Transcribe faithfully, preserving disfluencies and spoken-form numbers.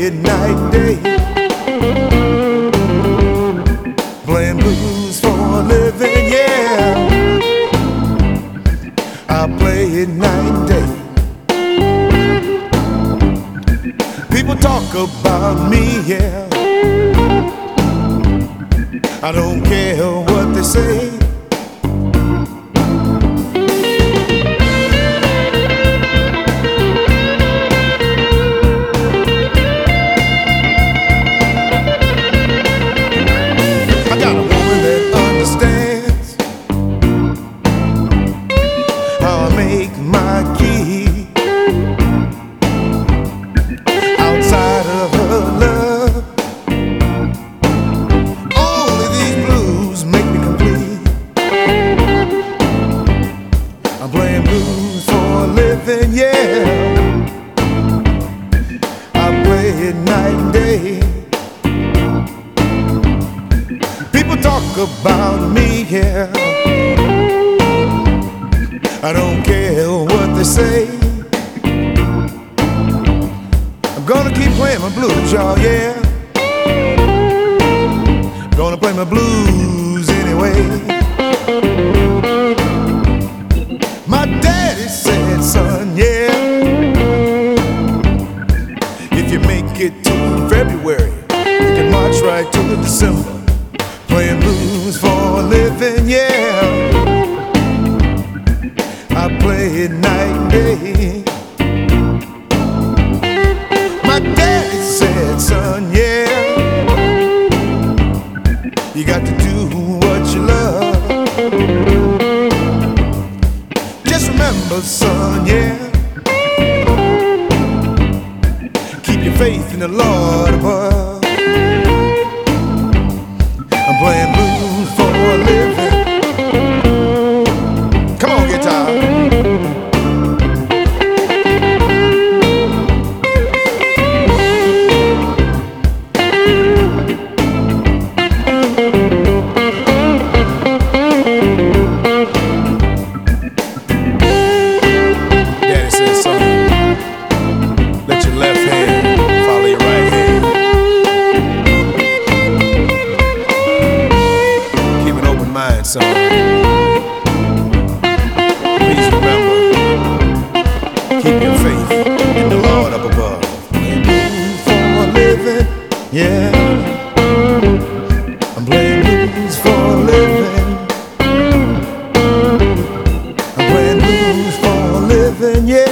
it night and day. Playing blues for a living, yeah. I play it night and day. People talk about me, yeah. I don't care what they say. I got a woman that understands how I make my key. Outside of her love, only these blues make me complete. I'm playing blues for a living, yeah. I play it night and day. People talk about me, yeah. I don't care what they say. I'm gonna keep playing my blues, y'all, yeah. Gonna play my blues anyway. My daddy said, son, yeah, if you make it to February, you can march right to December. Playing blues for a living, yeah. I play it night and day. My daddy said, son, yeah, you got to do what you love. Just remember, son, yeah, keep your faith in the Lord above. I'm playing blues for a living. Come on, guitar. Daddy says, son, let your left hand follow your right hand. Keep an open mind, son. Please remember, keep your faith in the Lord up above. Playing blues for a living, yeah. I'm playing blues for a living. I'm playing blues for a living, yeah.